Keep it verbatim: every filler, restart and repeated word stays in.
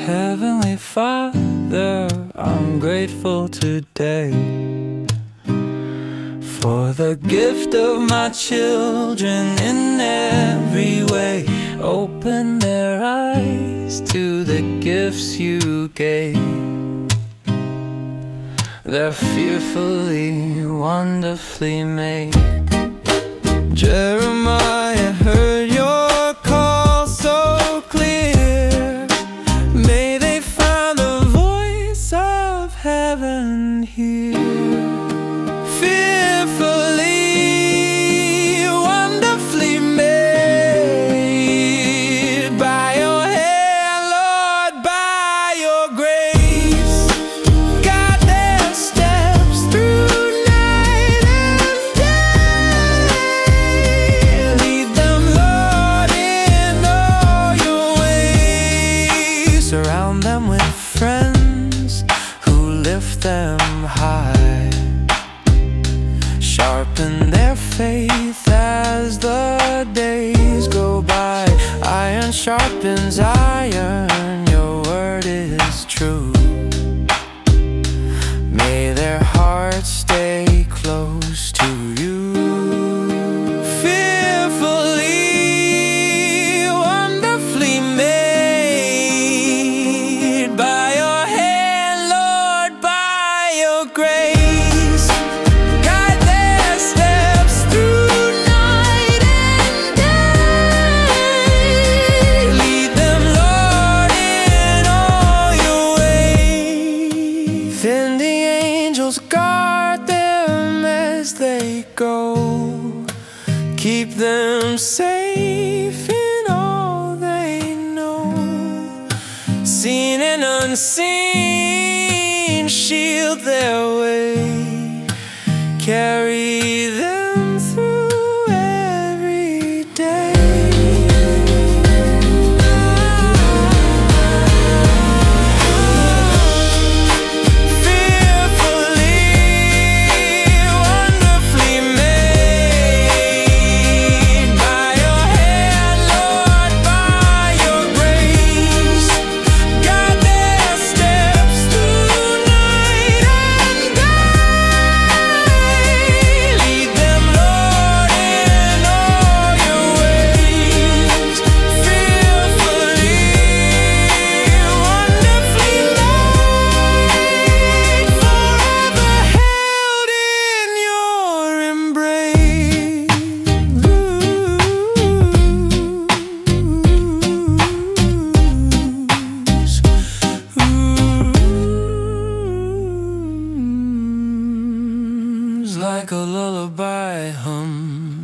Heavenly Father, I'm grateful today for the gift of my children in every way. Open their eyes to the gifts you gave. They're fearfully, wonderfully made. Jeremiah heard your call so clear. May they find the voice of heaven here. Fearfully, wonderfully made by your hand, Lord, by your grace. Guide their steps through night and day. Lead them, Lord, in all your ways. Surround them with friends who lift them high. Sharpen their faith as the days go by. Iron sharpens iron, your word is true. May their hearts stay close to you. Fearfully, wonderfully made by your hand, Lord, by your grace. Then the angels guard them as they go. Keep them safe in all they know. Seen and unseen, shield their way. Carry them through every day. Like a lullaby hum.